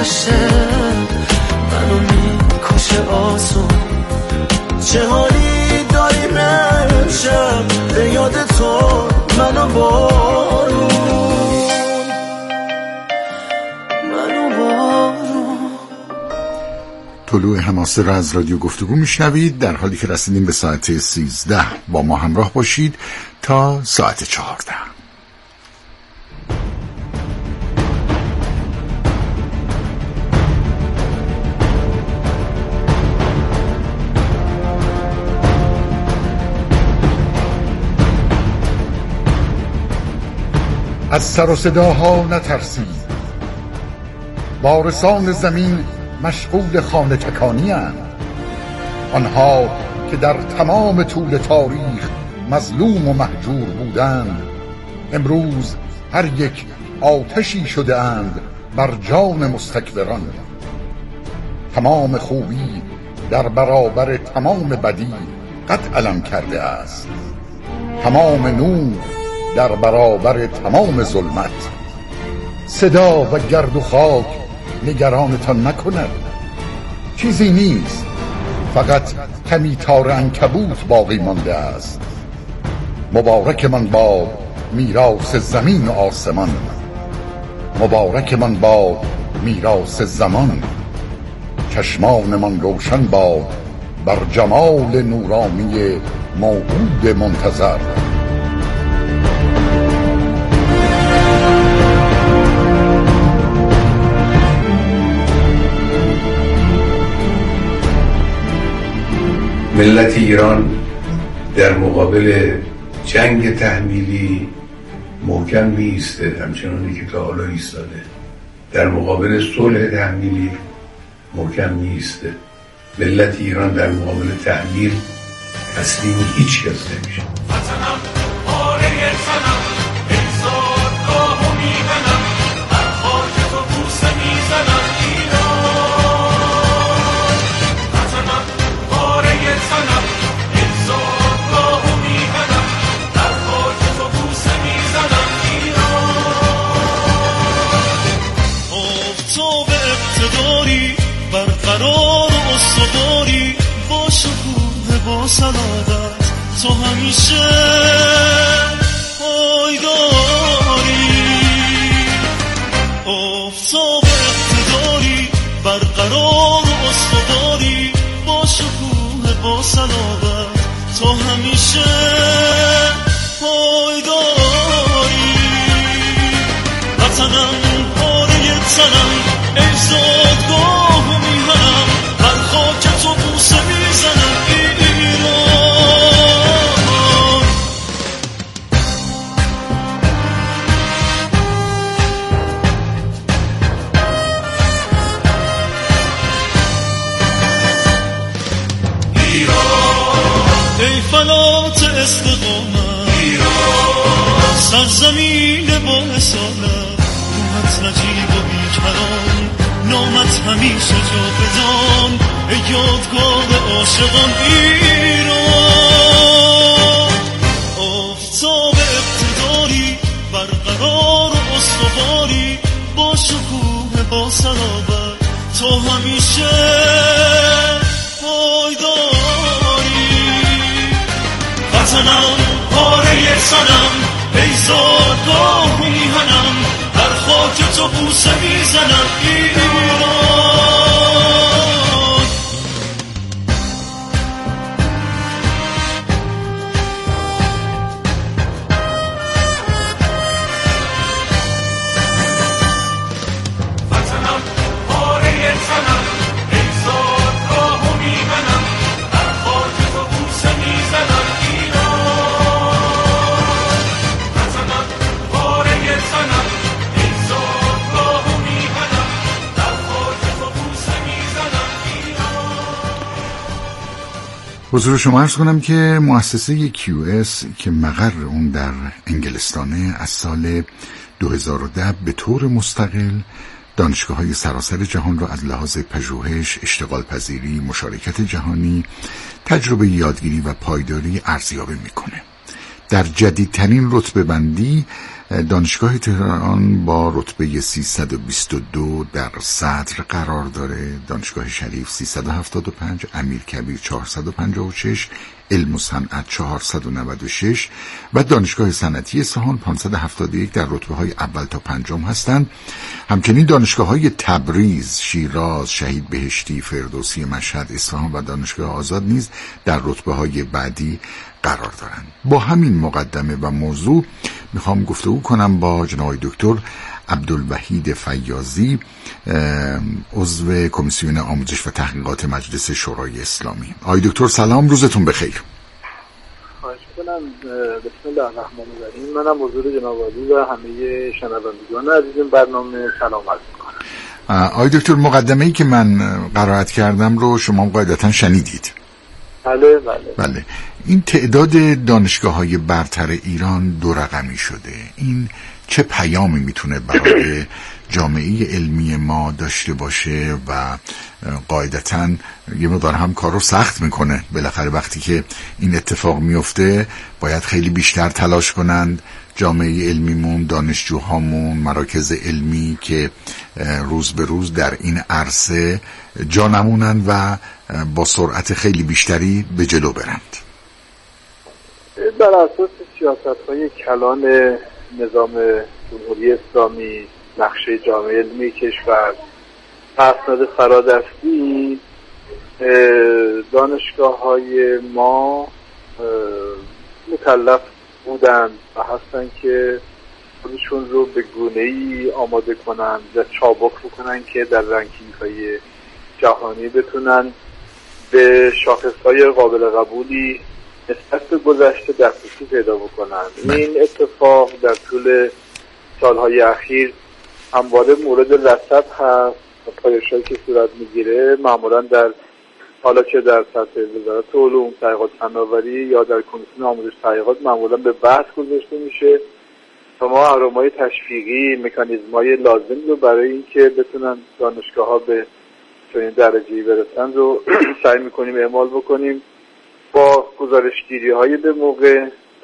گذشته منو میکشه آسون. چه حالی داریم امشب به یاد تو منو بارون. طلوع حماسه را از رادیو گفتگو میشنوید. در حالی که رسیدیم به ساعت 13 با ما همراه باشید تا ساعت 14. از سر و صداها نترسید، وارثان زمین مشغول خانه تکانی اند. آنها که در تمام طول تاریخ مظلوم و مهجور بودند، امروز هر یک آتشی شده اند بر جان مستکبران. تمام خوبی در برابر تمام بدی قد علم کرده است، تمام نور در برابر تمام ظلمت. صدا و گرد و خاک نگرانتان نکند، چیزی نیست، فقط کمی تار عنکبوت باقی مانده است. مبارک من با میراث زمین و آسمان، مبارک من با میراث زمان. چشمان من روشن باد بر جمال نورانی موعود منتظر. ملت ایران در مقابل جنگ تحمیلی محکم می‌ایسته، همچنانی که تا حالا ایستاده. در مقابل صلح تحمیلی محکم می‌ایسته. ملت ایران در مقابل تحمیل تسلیم هیچ کس نمیشه. وطنم پاره تنم احسادگاهو میبنم، بر خاک تو بوسه میزنم ایران. وطنم پاره تنم احسادگاهو میبنم، بر خاک تو بوسه میزنم ایران. آفتاب اقتداری برقرار و استواری، با شکوه با سعادت تو همیشه پایداری. آفتاب اقتداری برقرار و استواری، با شکوه با سعادت تو همیشه پایداری. وطنم پاره تنم ای زادگاهو میهنم، بر خاک تو بوسه میزنم ایران. ایران ای فلات استقامت، ایران سرزمین با اصالت، روحت نجیب و بیکران، نامت همیشه جاودان، ای یادگار عاشقان ایران. آفتاب اقتداری برقرار و استواری، با شکوه با صلابت تو همیشه پایداری. وطنم پاره سنم ای زادگاه میهنم، در خاک تو بوسه میزنم ایران. وطنم پاره تنم ای زادگاه میهنم، در خاک تو بوسه میزنم ایران. وطنم پاره تنم حضور شما عرض کنم که مؤسسه QS که مقر اون در انگلستانه، از سال 2010 به طور مستقل دانشگاه‌های سراسر جهان را از لحاظ پژوهش، اشتغال پذیری، مشارکت جهانی، تجربه یادگیری و پایداری ارزیابی میکنه. در جدیدترین رتبه بندی دانشگاه تهران با رتبه 322 در صدر قرار داره، دانشگاه شریف 375، امیرکبیر 456، علم و صنعت 496 و دانشگاه صنعتی اصفهان 571 در رتبه های اول تا پنجم هستند. همچنین دانشگاه های تبریز، شیراز، شهید بهشتی، فردوسی مشهد، اصفهان و دانشگاه آزاد نیز در رتبه های بعدی قرار دارند. با همین مقدمه و موضوع میخوام گفتگو کنم با جناب دکتر عبدالوحید فیاضی، عضو کمیسیون آموزش و تحقیقات مجلس شورای اسلامی. آقای دکتر سلام، روزتون بخیر. خواهش می‌کنم. بسم الله الرحمن الرحیم. منم حضور جناب عالی و همه شنوندگان عزیز برنامه سلام عرض می‌کنم. آقای دکتر، مقدمه‌ای که من قرائت کردم رو شما قاعدتاً شنیدید. بله. این تعداد دانشگاه‌های برتر ایران 2 رقمی شده. این چه پیامی میتونه برای جامعه علمی ما داشته باشه و قاعدتاً یه مقدار هم کار رو سخت میکنه؟ بالاخره وقتی که این اتفاق میفته باید خیلی بیشتر تلاش کنند جامعه علمیمون، دانشجوهامون، مراکز علمی که روز به روز در این عرصه جا نمونن و با سرعت خیلی بیشتری به جلو برند. بر اساس سیاست‌های کلان نظام جمهوری اسلامی، نقشه جامعه علمی کشور، اسناد فرادستی، دانشگاه‌های ما مکلف بودند و هستن که خودشون رو به گونه‌ای آماده کنن و چابک بکنن که در رنکینگ‌های جهانی بتونن به شاخص‌های قابل قبولی نسبت به گذشته دسترسی پیدا بکنن. این اتفاق در طول سالهای اخیر همواره مورد رصد هست و پایش‌هایی که صورت میگیره معمولا حالا چه در سطح وزارت علوم، تحقیقات فناوری یا در کمیسیون آموزش تحقیقات معمولا به بحث گذاشته میشه تا ما اهرم‌های تشویقی، مکانیزم‌های لازم رو برای اینکه بتونن دانشگاه‌ها به چنین درجه‌ای برسن رو سعی می‌کنیم اعمال بکنیم با گزارشگیری‌های به موقع و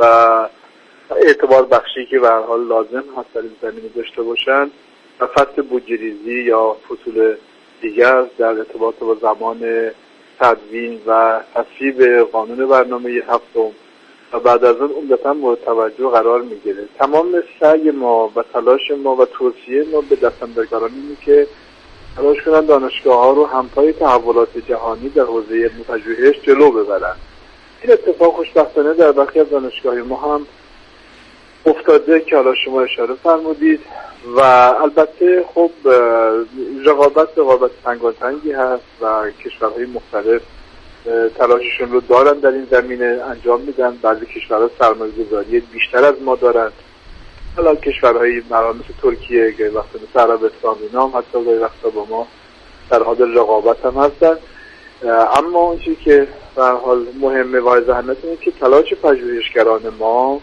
اعتبار بخشی که به هر حال لازم هست در این زمینه داشته باشن و فصل بودجه‌ریزی یا فصول دیگر در ارتباط با زمان تدوین و تصویب قانون برنامه هفتم و بعد از اون عمدتاً مورد توجه قرار میگیره. تمام سعی ما و تلاش ما و توصیه ما به دستاندرکاران اینه که تلاش کنن دانشگاه‌ها رو همپای تحولات جهانی در حوزه علم و پژوهش جلو ببرن. این اتفاق خوشبختانه در برخی از دانشگاه‌های ما هم افتاده که حالا شما اشاره فرمودید و البته خب رقابت تنگاتنگی هست و کشورهای مختلف تلاششون رو دارن در این زمینه انجام میدن. بعضی کشورها سرمایه‌گذاری بیشتر از ما دارن، حالا کشورهای مثل ترکیه، گاهی وقتا مثل عربستان، اینا هم حتی گاهی وقتا با ما در حال رقابت هم هستن. اما اون چیزی که به هر حال مهمه و ذهنت اینه که تلاش پژوهشگران ما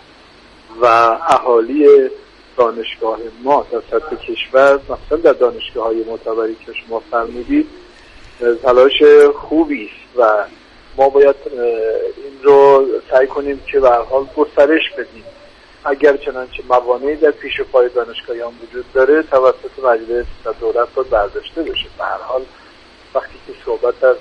و اهالی دانشگاه ما در سطح کشور، مثلا در دانشگاه‌های معتبری که شما فرمودید، تلاش خوبی است و ما باید این رو سعی کنیم که به هر حال گسترش بدیم. اگر چنانچه موانعی در پیش پای دانشگاهیان وجود داره توسط مجلس و دولت باید برداشته بشه. به هر حال وقتی که صحبت از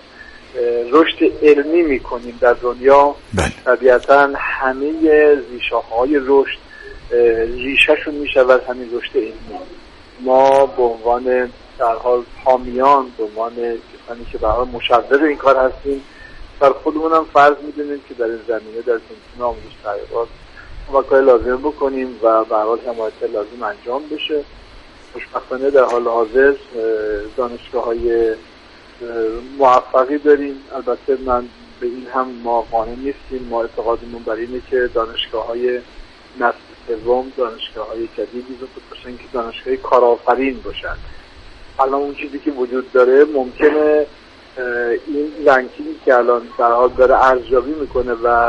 رشد علمی میکنیم در دنیا، طبیعتا همه ریشه‌های رشد ریشه‌شون میشود همین رشد علمی. ما به عنوان در حال حامیان، به عنوان کسانی که به هر حال مشوق این کار هستیم، در خودمون هم فرض میدونیم که در این زمینه در کمیسیون آموزش تحقیقات ما کار لازم بکنیم و به هر حال حمایت لازم انجام بشه. خوشبختانه در حال حاضر دانشگاه‌های موفقی داریم. البته من به این هم ما قانع نیستیم. ما اعتقادمون بر اینه که دانشگاه‌های نسل سوم، دانشگاه‌های جدیدی رو باشن که دانشگاه‌های کارآفرین باشن. الان اون چیزی که وجود داره ممکنه این رنکینگی که الان در حال داره ارزیابی میکنه و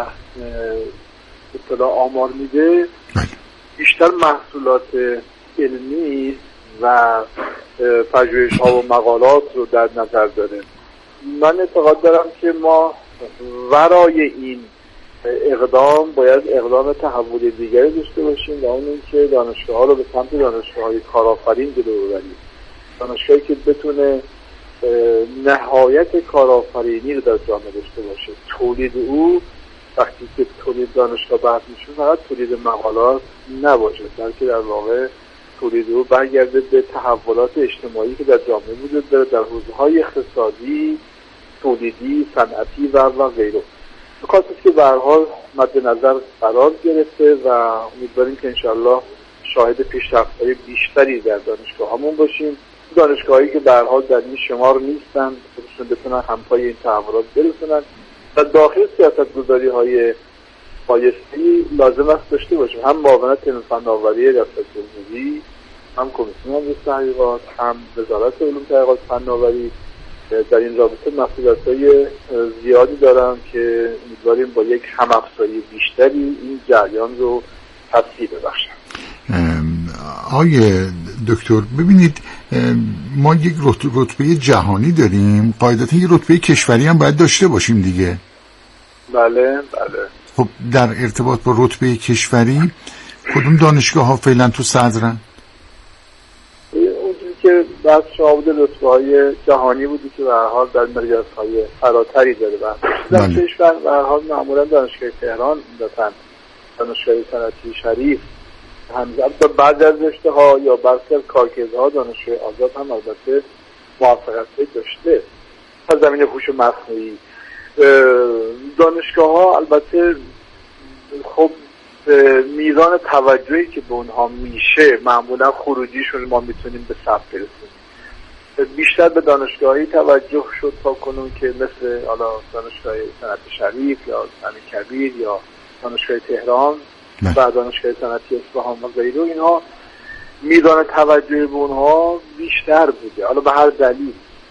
اطلاع آمار میده بیشتر محصولات علمی و پژوهش‌ها و مقالات رو در نظر داره. من اعتقاد دارم که ما ورای این اقدام باید اقدام تحول دیگری داشته باشیم و اون اینکه دانشگاه ها رو به سمت دانشگاه های کارآفرین جلو ببریم. دانشگاهی که بتونه نهایت کارآفرینی رو در جامعه داشته باشه. تولید او وقتی که تولید دانشگاه بحث میشه فقط تولید مقالات نباشه، بلکه در واقع تولید او برگرده به تحولات اجتماعی که در جامعه وجود داره در حوزه‌های اقتصادی، تولیدی، صنعتی و غیره. نکاتی که به هر حال مد نظر قرار گرفته و امیدواریم که انشالله شاهد پیشرفت‌های بیشتری در دانشگاه‌هامون باشیم. دانشگاهایی که به هر حال در این شمار نیستن خودشون بتونن همپای این تحولات برسونن و داخل سیاست‌گذاری‌های بایستی لازم است داشته باشیم، هم معاونت علم فناوری ریاست جمهوری، هم کمیسیون آموزش تحقیقات، هم وزارت علوم تحقیقات فناوری در این رابطه مسئولیت‌های زیادی دارن که امیدواریم با یک هم‌افزایی بیشتری این جریان رو تسهیل ببخشن. آقای دکتر ببینید ما یک رتبه جهانی داریم، قاعدتا یک رتبه کشوری هم باید داشته باشیم دیگه. بله. خب در ارتباط با رتبه کشوری کدوم دانشگاه ها فعلا تو صدرن؟ اونجوری که بحث شما بوده رتبه‌های جهانی بودی که به هر حال در مقیاس‌های فراتری داره در کشور به هر حال معمولا دانشگاه تهران دادن، دانشگاه صنعتی شریف همزمان بعد از رشته‌ها یا برخی از کارکردها دانشگاه آزاد هم البته موفقیت داشته. از زمینه هوش مصنوعی دانشگاه‌ها البته خب میزان توجهی که به اونها میشه معمولا خروجیشون ما میتونیم به ثبت برسونیم. بیشتر به دانشگاهی توجه شد تا کنون که مثل حالا دانشگاه صنعتی شریف یا صنعتی کبیر یا دانشگاه تهران و دانشگاه صنعتی اصفهان و غیره، اینها میزان توجه به اونها بیشتر بوده، حالا به هر دلیل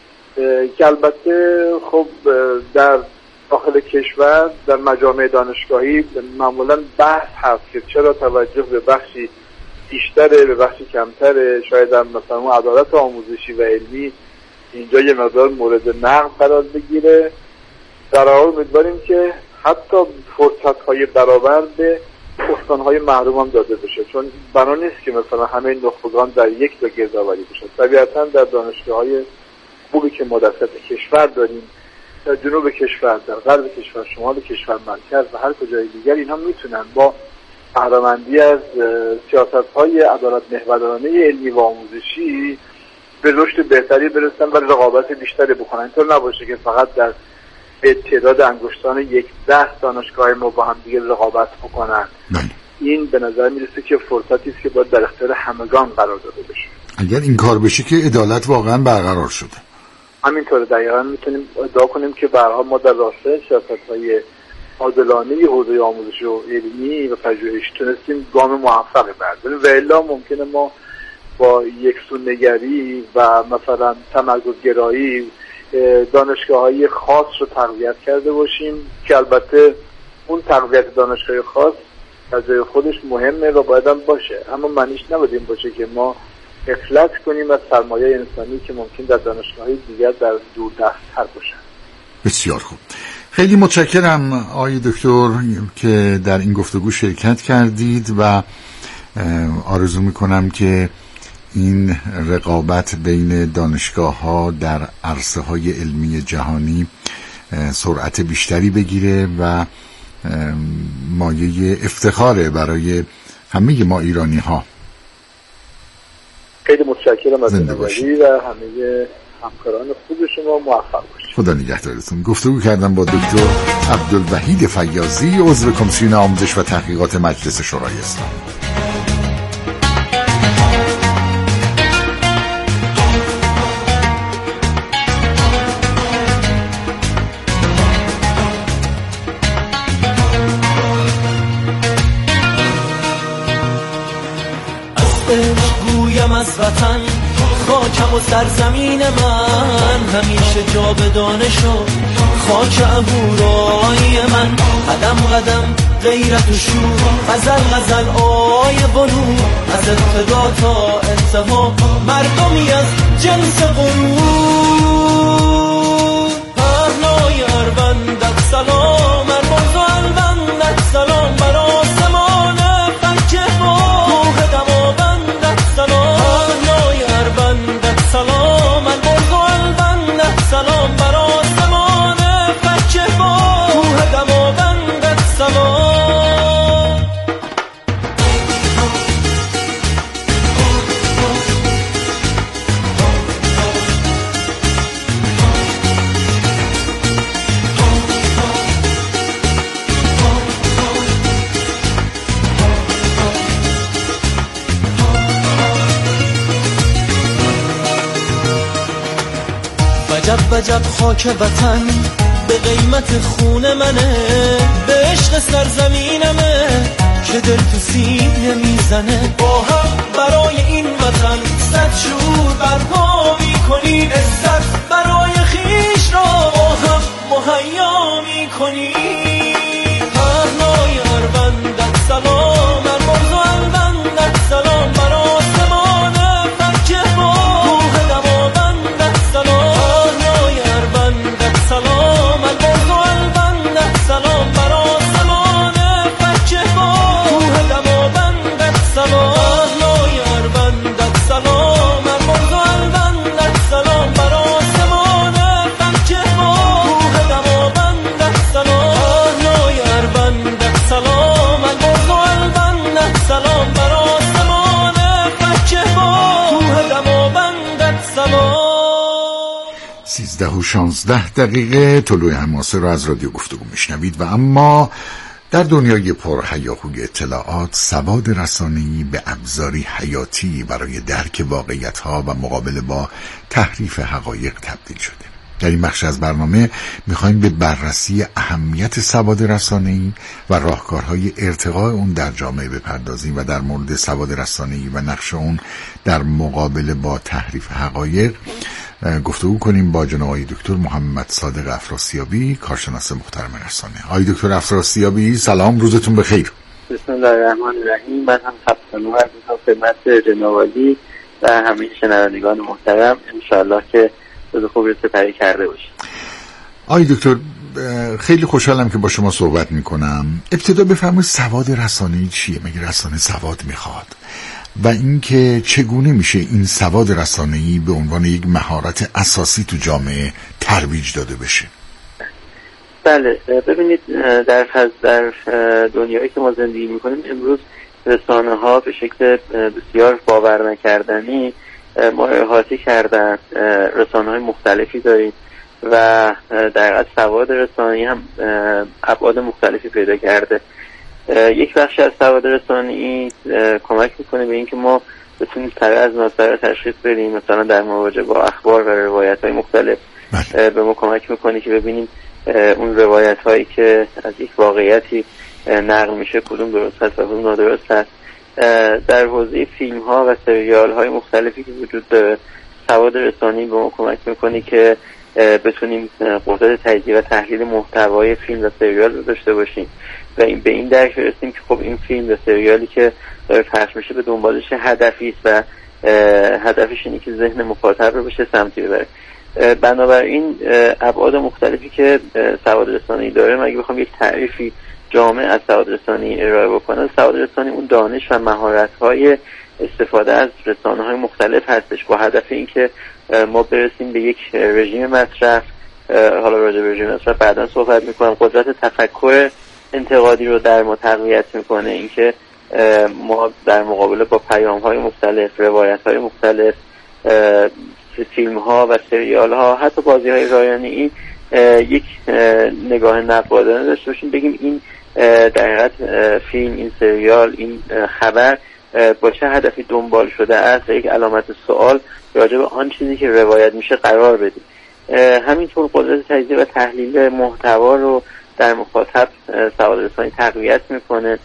که البته خب در داخل کشور در مجامع دانشگاهی معمولا بحث هست که چرا توجه به بخشی بیشتره به بخشی کمتره، شاید هم مثلا اون عدالت آموزشی و علمی اینجا یه مقدار مورد نقد قرار بگیره. در حال امیدواریم که حتی فرصت‌های برابر به استان‌های محروم هم داده بشه، چون بنا نیست که مثلا همه نخبگان در یک جا گردآوری بشه. طبیعتاً در دانشگاه‌های خوبی که ما در سطح کشور داریم، در جنوب کشور، در غرب کشور، شمال کشور، مرکز و هر کجای دیگر، اینها میتونن با بهره‌مندی از سیاست‌های عدالت محورانه علمی و آموزشی به رشد بهتری برسن و رقابت بیشتری بکنن. اینطور نباشه که فقط در تعداد انگشتان 10 دانشگاه ما با هم دیگه رقابت بکنن. این به نظر میرسه که فرصتی است که باید در اختیار همگان قرار داده بشه. اگر این کار بشه که عدالت واقعا برقرار شده. همینطوره، دقیقاً میتونیم ادعا کنیم که به هر حال ما در راستای سیاست‌های عادلانه حوزه آموزش و علمی و پژوهشی تونستیم گام موفقی برداریم و الا ممکنه ما با یکسون‌نگری و مثلا تمرکزگرایی دانشگاه‌های خاص رو تقویت کرده باشیم که البته اون تقویت دانشگاه خاص از جای خودش مهمه و باید هم باشه، اما معنیش نباید این باشه که ما غفلت کنیم از سرمایه انسانی که ممکن در دانشگاه‌های دیگر در دوردست‌تر باشن. بسیار خوب، خیلی متشکرم آقای دکتر که در این گفتگو شرکت کردید و آرزو میکنم که این رقابت بین دانشگاه‌ها در عرصه‌های علمی جهانی سرعت بیشتری بگیره و مایه افتخاره برای همه ما ایرانی‌ها. خیلی متشکرم از نظری و همه همکاران خوب شما، موفق باشید. خدا نگهدارتون. گفتگو کردم با دکتر عبدالوحید فیاضی، عضو کمیسیون آموزش و تحقیقات مجلس شورای اسلامی. گویم از وطن خاکم و سرزمین من، همیشه جاودانه شو خاک اهورای من. قدم قدم غیرت و شور، غزل غزل آی بنو، از ابتدا تا انتها مردمی از جنس غرور. پهنای اروندت سلام، ارمانز و البندت عجب وجب خاک وطن به قیمت خون منه، به عشق سرزمینمه که دل تو سینه میزنه. با هم برای این وطن صد شور برپا میکنیم، عزت برای خیش را با هم مهیا میکنیم. پهنای اروندت سلام، المرز و البندت سلام، بر آسمان فکه با کوه دماوندت سلام. پهنای اروندت سلام، المرز و البندت سلام، بر آسمان فکه با کوه دماوندت سلام. پهنای اروندت سلام، المرز و البندت سلام، بر آسمان فکه با کوه دماوندت سلام. پهنای اروندت سلام، المرز و البندت سلام، بر آسمان فکه با کوه دماوندت سلام. 13:16 طلوع حماسه را از رادیو گفتگو میشنوید. و اما در دنیای پرهیاهوی اطلاعات، سواد رسانه‌ای به ابزاری حیاتی برای درک واقعیت‌ها و مقابله با تحریف حقایق تبدیل شده. در این بخش از برنامه میخوایم به بررسی اهمیت سواد رسانه‌ای و راهکارهای ارتقاء اون در جامعه بپردازیم و در مورد سواد رسانه‌ای و نقش اون در مقابله با تحریف حقایق گفتگو کنیم با جناب آقای دکتر محمد صادق افراسیابی، کارشناس محترم رسانه. آقای دکتر افراسیابی سلام، روزتون بخیر. بسم الله الرحمن الرحیم. من هم سلام عرض می‌کنم خدمت جناب عالی و همه شنوندگان محترم. انشاءالله که روز خوبی رو سپری کرده باشید. آقای دکتر خیلی خوشحالم که با شما صحبت میکنم. ابتدا بفرمایید سواد رسانه‌ای چیه؟ مگه رسانه سواد میخواد؟ و اینکه چگونه میشه این سواد رسانه‌ای به عنوان یک مهارت اساسی تو جامعه ترویج داده بشه؟ بله، ببینید در دنیایی که ما زندگی میکنیم امروز رسانه ها به شکل بسیار باور نکردنی ما رو احاطه کردن. رسانه های مختلفی داریم و در حقیقت سواد رسانه‌ای هم ابعاد مختلفی پیدا کرده. یک بخش از سواد رسانه‌ای کمک میکنه به اینکه ما بتونیم سریع از ناسره تشخیص بدیم، مثلا در مواجهه با اخبار و روایت‌های مختلف به ما کمک میکنه که ببینیم اون روایت‌هایی که از یک واقعیتی نقل میشه کدوم درست هست و کدوم نادرست هست. در حوزه فیلم‌ها و سریال‌های مختلفی که وجود داره سواد رسانه‌ای به ما کمک میکنه که بتونیم قدرت تجزیه و تحلیل محتوای فیلم و سریال رو داشته باشیم و به این درک برسیم که خب این فیلم و سریالی که داره پخش میشه به دنبالش هدفی است و هدفش اینه که ذهن مخاطب رو بشه سمتی ببره. بنابراین ابعاد مختلفی که سواد رسانه‌ای داره، اگه بخوام یک تعریفی جامع از سواد رسانه‌ای ارائه بکنم، سواد رسانه‌ای اون دانش و مهارت‌های استفاده از رسانه‌های مختلف هستش با هدف اینکه ما برسیم به یک رژیم مصرف. حالا راجع به رژیم مصرف بعداً صحبت می‌کنم. قدرت تفکر انتقادی رو در ما تقویت می‌کنه، اینکه ما در مقابله با پیام‌های مختلف، روایت‌های مختلف، فیلم‌ها و سریال‌ها، حتی بازی‌های رایانه‌ای یک نگاه نقادانه داشته باشیم، بگیم این در حقیقت فیلم، این سریال، این خبر با چه هدفی دنبال شده است، یک علامت سوال راجع به آن چیزی که روایت میشه قرار بدیم. همینطور قدرت تجزیه و تحلیل محتوا رو در مخاطب سواد رسانه‌ای تقویت میکنه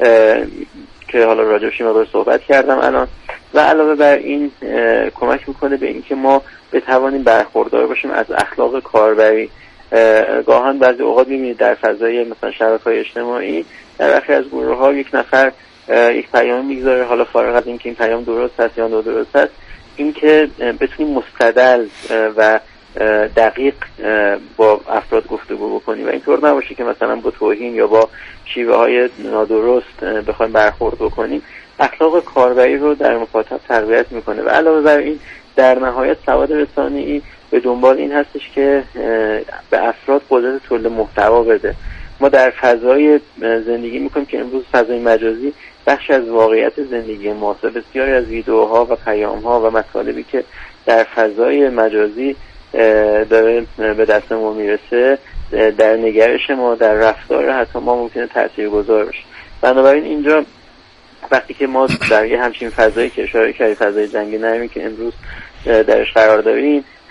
که حالا راجعش مقدار صحبت کردم الان. و علاوه بر این کمک میکنه به اینکه ما بتوانیم برخوردار باشیم از اخلاق کاربری. گاهن بعضی اوقات میبینید در فضای مثلا شبکه‌های اجتماعی در برخی از گروه‌ها یک نفر یک پیام میگذاره، حالا فارغ از اینکه این پیام درست هست یا نادرست هست، اینکه بتونیم مستدل و دقیق با افراد گفتگو بکنیم و اینطور نباشه که مثلا با توهین یا با شیوه‌های نادرست بخوایم برخورد بکنیم. اخلاق کاربری رو در مخاطب تقویت میکنه و علاوه بر این در نهایت سواد رسانه‌ای به دنبال این هستش که به افراد قدرت تولید محتوا بده. ما در فضای زندگی میکنیم که امروز فضای مجازی بخش از واقعیت زندگی ماست. بسیاری از ویدیوها و پیام‌ها و مطالبی که در فضای مجازی داره به دست ما میرسه، در نگرش ما، در رفتار حتی ما ممکنه تاثیرگذار بشه. بنابراین اینجا وقتی که ما در یه همچین فضایی که اشاره کردید، فضای جنگ نرمی که امروز درش قرار داریم،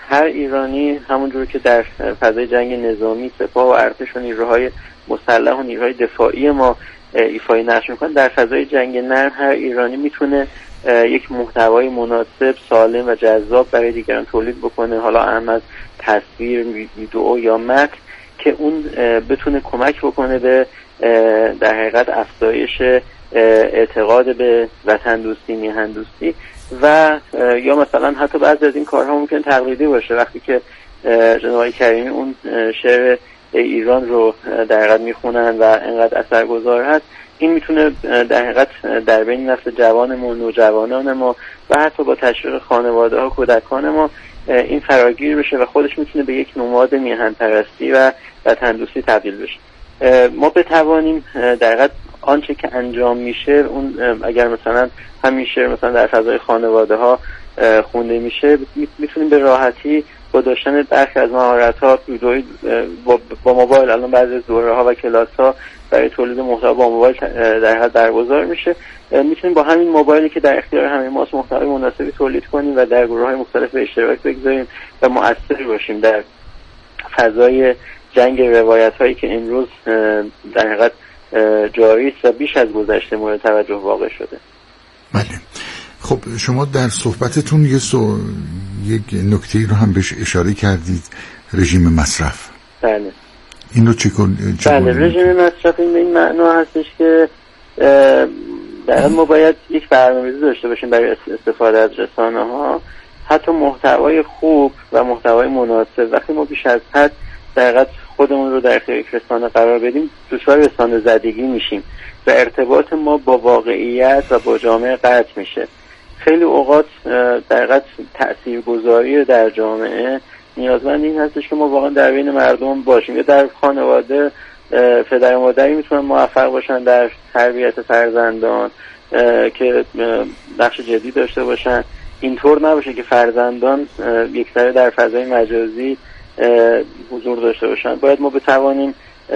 هر ایرانی همونجور که در فضای جنگ نظامی سپاه و ارتش و نیروهای مسلح و نیروهای دفاعی ما ایفای نقش میکنه، در فضای جنگ نرم هر ایرانی میتونه یک محتوای مناسب، سالم و جذاب برای دیگران تولید بکنه، حالا اهم از تصویر، ویدئو یا متن، که اون بتونه کمک بکنه به در حقیقت افزایش اعتقاد به وطن دوستی، میهن دوستی. و یا مثلا حتی بعضی از این کارها ممکن تقلیدی باشه. وقتی که جناب آقای کریمی اون شعر ایران رو در حقیقت میخونن و انقدر اثرگذار هست، این میتونه در حقیقت در بین نسل جوانمون، نوجوانان ما و حتی با تشویق خانواده ها، کودکان ما این فراگیر بشه و خودش میتونه به یک نماد میهن پرستی و وطن دوستی تبدیل بشه. ما بتوانیم در حقیقت آنچه که انجام میشه، اون اگر مثلا همین شعر مثلا در فضای خانواده ها خونده میشه، میتونیم به راحتی با داشتن برخی از مهارت‌ها با موبایل، الان بعضی از دوره‌ها و کلاس‌ها برای تولید محتوا با موبایل در حد برگزار میشه، میتونیم با همین موبایلی که در اختیار همه ماست محتوای مناسبی تولید کنیم و در گروه‌های مختلف به اشتراک بگذاریم و مؤثر باشیم در فضای جنگ روایت‌هایی که امروز در حقیقت جاری است و بیش از گذشته مورد توجه واقع شده. بله. خب شما در صحبتتون یک نکته رو هم بهش اشاره کردید، رژیم مصرف. بله. این رو بله، رژیم مصرف این به این معنا هستش که در ما باید یک برنامه‌ریزی داشته باشیم برای استفاده از رسانه‌ها، حتی محتوای خوب و محتوای مناسب. وقتی ما بیش از حد در حقیقت خودمون رو در اختیار یک رسانه قرار بدیم، دچار رسانه زدگی میشیم و ارتباط ما با واقعیت و با جامعه قطع میشه. خیلی اوقات در حقیقت تاثیرگذاری در جامعه نیازمند این هستش که ما واقعا در بین مردم باشیم. یا در خانواده پدر و مادری میتونن موفق باشن در تربیت فرزندان که نقش جدی داشته باشن، اینطور نباشه که فرزندان یکسره در فضای مجازی حضور داشته باشن. باید ما بتوانیم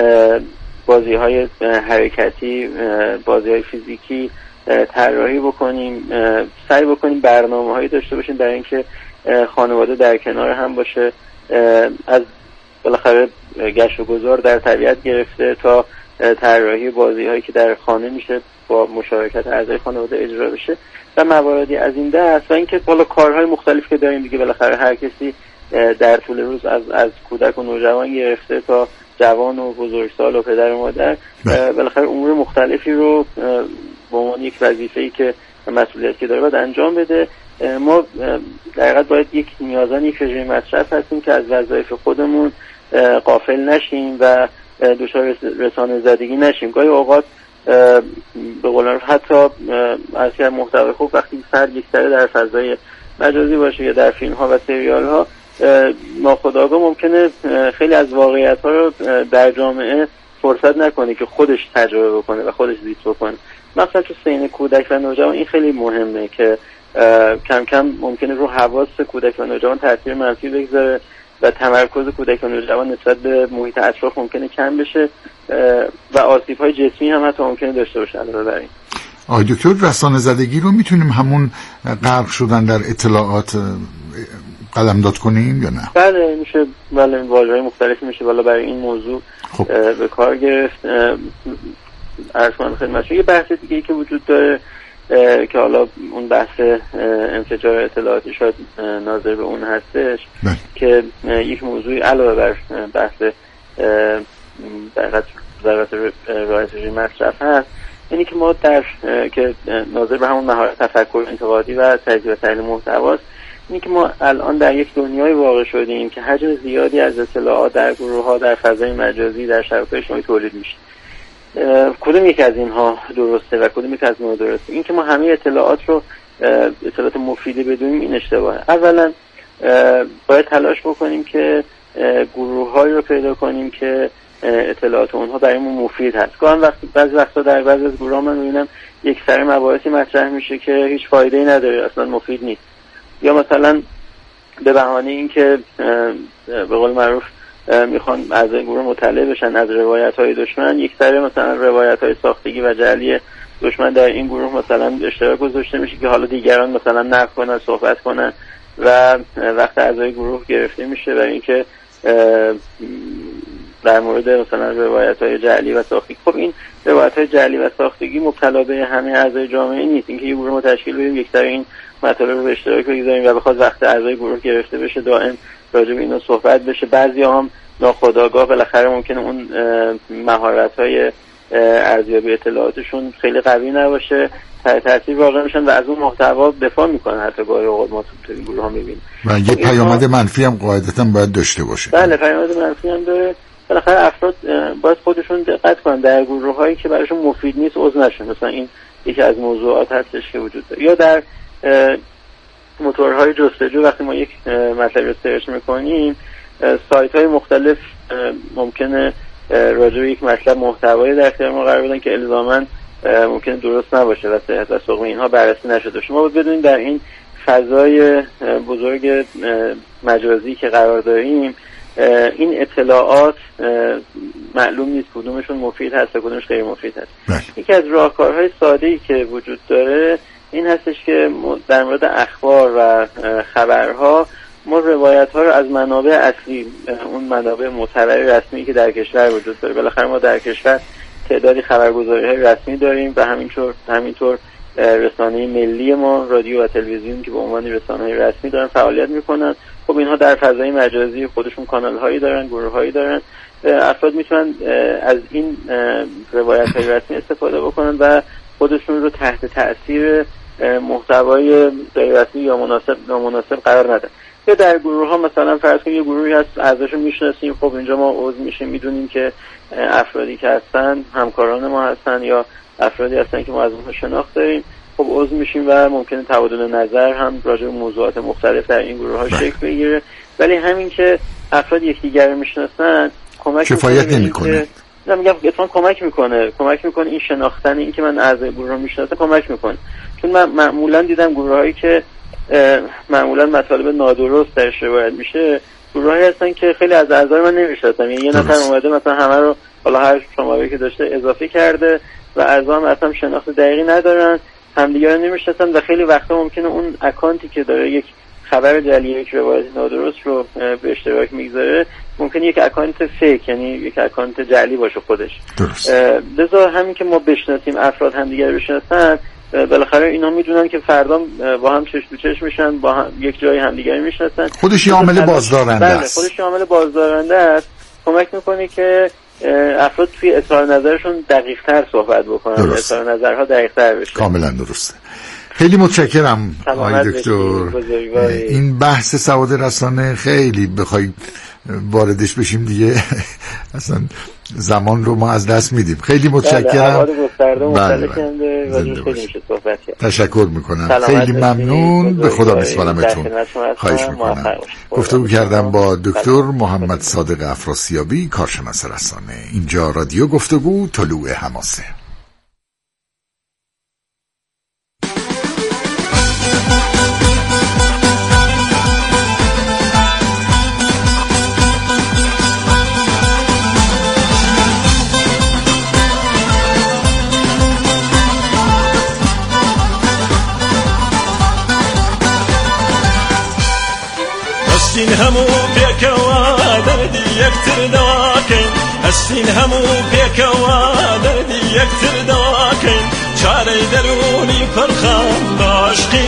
بازی‌های حرکتی، بازی‌های فیزیکی طراحی بکنیم، سعی بکنیم برنامه‌هایی داشته باشیم برای اینکه خانواده در کنار هم باشه، از بالاخره گشت و گذار در طبیعت گرفته تا طراحی بازی‌هایی که در خانه میشه با مشارکت اعضای خانواده اجرا بشه و مواردی از این دست. و اینکه بالا کارهای مختلف که داریم دیگه، بالاخره هر کسی در طول روز از کودک و نوجوان گرفته تا جوان و بزرگسال و پدر و مادر بالاخره امور مختلفی رو به عنوان یک وظیفه‌ای که مسئولیتی که داره باید انجام بده. ما در حقیقت باید نیازان یک رژیم مصرف هستیم که از وظایف خودمون غافل نشیم و دچار رسانه زدگی نشیم. گاهی اوقات به قول معروف حتی از محتوای خوب وقتی یکسره در فضای مجازی باشه یا در فیلم ها و سریال ها، ناخودآگاه ممکنه خیلی از واقعیت ها رو در جامعه فرصت نکنه که خودش تجربه بکنه و خودش زیست بکنه. مثلا تو سین کودک و نوجوان این خیلی مهمه که کم کم ممکنه رو حواس کودک و نوجوان تاثیر منفی بگذاره و تمرکز کودک و نوجوان نسبت به محیط اطراف ممکنه کم بشه و آسیب‌های جسمی هم حتی ممکنه داشته باشه. علاوه بر این آقای دکتر، رسانه زدگی رو میتونیم همون غرق شدن در اطلاعات قلمداد کنیم یا نه؟ بله میشه. بله واژه‌های مختلفی میشه بالا برای این موضوع به کار گرفت. عرض کنم خدمتتون یه بحث دیگه‌ای که وجود داره که حالا اون بحث انفجار اطلاعاتی شاید ناظر به اون هستش که یک موضوعی علاوه بر بحث در ضرورت رعایت رژیم مصرف هست، یعنی که ما که ناظر به همون مهارت تفکر انتقادی و تجزیه و تحلیل محتواست، اینی که ما الان در یک دنیای واقع شدیم که حجم زیادی از اطلاعات در گروه‌ها، در فضای مجازی، در شبکه‌های اجتماعی تولید میشه. کدوم یک از اینها درسته و کدوم یک از اینها درسته؟ این که ما همه اطلاعات رو اطلاعات مفیدی بدونیم این اشتباهه. اولا باید تلاش بکنیم که گروه‌هایی رو پیدا کنیم که اطلاعات اونها برایمون مفید هست. بعضی وقتا در بعضی از گروه‌ها من می‌بینم یک سری مباحثی مطرح میشه که هیچ فایده‌ای نداره، اصلا مفید نیست. یا مثلا به بهانه اینکه به قول معروف میخوان اعضای گروه مطلع بشن از روایت‌های دشمن، یک سری مثلا روایت‌های ساختگی و جعلی دشمن در این گروه مثلا اشتراک گذاشته میشه که حالا دیگران مثلا نقد کنن، صحبت کنن و وقت اعضای گروه گرفته میشه برای اینکه در مورد مثلا روایت‌های جعلی و ساختگی. خب این روایت‌های جعلی و ساختگی مبتلا به همه اعضای جامعه نیست. اینکه یه گروه ما تشکیل بدیم یک سر این مطالب رو به اشتراک بگذاریم و بخواد وقت اعضای گروه گرفته بشه دائم راجع به اینا صحبت بشه. بعضی‌ها هم ناخودآگاه بالاخره ممکنه اون مهارت‌های ارزیابی اطلاعاتشون خیلی قوی نباشه، تاثیر واقع میشن و از اون محتوا دفاع میکنن. حتی گاهی اوقات ما تو این گروه ها میبینیم و یه پیامد منفی هم قاعدتاً باید داشته باشه. بله، پیامد منفی هم داره. بالاخره افراد باید خودشون دقت کنن در گروه هایی که براشون مفید نیست عضو نشن. مثلا این یکی از موضوعات هستش که وجود داره. یا در موتورهای جستجو وقتی ما یک مطلب رو سرچ میکنیم، سایت های مختلف ممکنه راجع به یک مطلب محتوایی در اختیار ما قرار بدن که الزاماً ممکنه درست نباشه و صحت و سقم اینها بررسی نشده. شما باید بدونید در این فضای بزرگ مجازی که قرار داریم این اطلاعات معلوم نیست کدومشون مفید هست و کدومش غیر مفید هست. یکی از راهکارهای ساده‌ای که وجود داره این هستش که در مورد اخبار و خبرها ما روایت‌ها رو از منابع اصلی، اون منابع معتبر رسمی که در کشور وجود داره، بالاخره ما در کشور تعدادی خبرگزاری‌های رسمی داریم و همینطور رسانه ملی ما، رادیو و تلویزیون که به عنوان رسانه‌های رسمی دارن فعالیت میکنن. خب اینها در فضای مجازی خودشون کانال‌هایی دارن، گروه‌هایی دارن. افراد میتونن از این روایت‌های رسمی استفاده بکنن و خودشون رو تحت تأثیر محتوای غیر رسمی یا نامناسب قرار ندن. یا در گروه‌ها مثلا فرض کنید یه گروهی هست اعضاشو میشناسیم، خب اینجا ما عضو میشیم، میدونیم که افرادی که هستن همکاران ما هستن یا افرادی هستن که ما از اونها شناخت داریم، خب عضو میشیم و ممکنه تبادل نظر هم راجع به موضوعات مختلف در این گروه‌ها شکل بگیره. ولی همین که افراد یکدیگر رو میشناسن کمک کفایت نمی‌کنه. نه میگم اتفاقا کمک میکنه این شناختن، این که من اعضای گروه رو میشناسم کمک میکنه. چون من معمولا دیدم گروه‌هایی که معمولا مطالب نادرست درش روایت میشه گروه‌هایی هستن که خیلی از اعضای من نمیشناسم. یعنی یه نفر اومده مثلا همه رو حالا هر شماره‌ای که داشته اضافه کرده و اعضا هم اصلا شناخت دقیقی ندارن، همدیگه رو نمیشناسن و خیلی وقتا ممکنه اون اکانتی که داره یک خبر جعلی، یک روایت نادرست رو به اشتراک میگذاره، ممکنه یک اکانت فیک، یعنی یک اکانت جعلی باشه خودش. لذا همین که ما بشناسیم افراد همدیگه رو بشناسن، بالاخره اینا میدونن که فردا با هم چشم تو چشم میشن، با هم یک جای همدیگه رو میشناسن. خودش یه عامل بازدارنده است. خودش یه عامل بازدارنده است. کمک میکنه که افراد توی اظهار نظرشون دقیق‌تر صحبت بکنن، اظهار نظرها دقیق‌تر بشه. کاملا درسته. خیلی متشکرم آقای دکتر. این بحث سواد رسانه خیلی بخوای واردش بشیم دیگه اصلا زمان رو ما از دست میدیم. خیلی متشکرم. تشکر میکنم. خیلی ممنون. به خدا میسپارمتون. خواهش میکنم. گفتگو کردم با دکتر محمد صادق افراسیابی، کارشناس رسانه. اینجا رادیو گفتگو، طلوع حماسه. هستین همو پیکوا دردی یکتر دواکن، هستین همو پیکوا دردی یکتر دواکن، چاره درونی پرخام با عشقی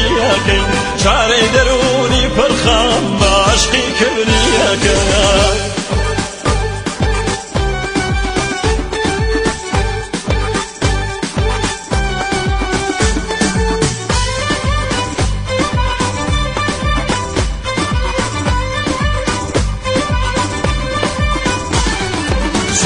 کبریاکن، چاره درونی پرخام با عشقی کبریاکن.